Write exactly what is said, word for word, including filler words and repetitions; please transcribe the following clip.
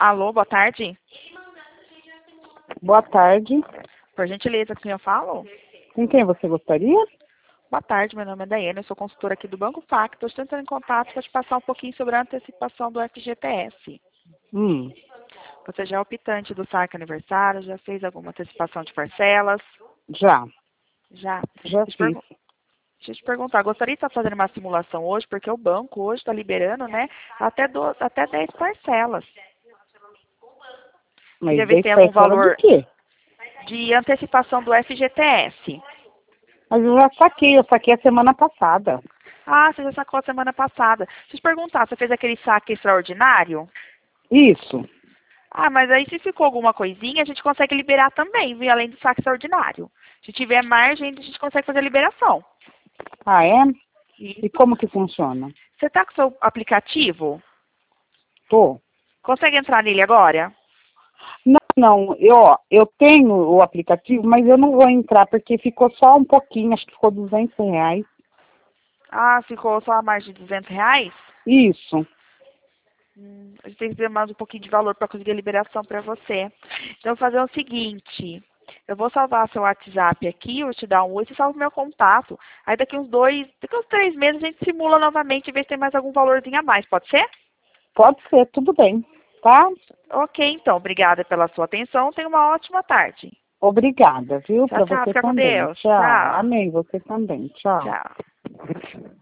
Alô, boa tarde. Boa tarde. Por gentileza, com quem eu falo? Com quem você gostaria? Boa tarde, meu nome é Daiane, eu sou consultora aqui do Banco Facto. Estou entrando em contato para te passar um pouquinho sobre a antecipação do F G T S. Hum, Você já é optante do saque aniversário, já fez alguma antecipação de parcelas? já. Já. Já Deixa eu, te fiz. pergu- deixa eu te perguntar, gostaria de estar fazendo uma simulação hoje, porque o banco hoje está liberando, né, até, do, até dez parcelas. Mas Queria ver se dez tem algum parcelas de valor quê? de antecipação do F G T S. Mas eu já saquei, eu saquei a semana passada. Ah, você já sacou a semana passada. Deixa eu te perguntar, você fez aquele saque extraordinário? Isso. Ah, mas aí se ficou alguma coisinha, a gente consegue liberar também, viu? Além do saque extraordinário. Se tiver margem, a gente consegue fazer a liberação. Ah, é? E Isso. como que funciona? Você está com o seu aplicativo? Tô. Consegue entrar nele agora? Não, não, eu, ó, eu tenho o aplicativo, mas eu não vou entrar porque ficou só um pouquinho, acho que ficou duzentos reais. Ah, ficou só a margem de duzentos reais? Isso. Hum, a gente tem que ter mais um pouquinho de valor para conseguir a liberação para você. Então, eu vou fazer o seguinte. Eu vou salvar seu WhatsApp aqui, eu vou te dar um oi, você salva o meu contato. Aí daqui uns dois, daqui uns três meses a gente simula novamente e vê se tem mais algum valorzinho a mais, pode ser? Pode ser, tudo bem, tá? Ok, então. Obrigada pela sua atenção. Tenha uma ótima tarde. Obrigada, viu? Tchau, Pra tchau. você Fica com também. Deus. Tchau. Tchau. Amém, você também. Tchau. Tchau.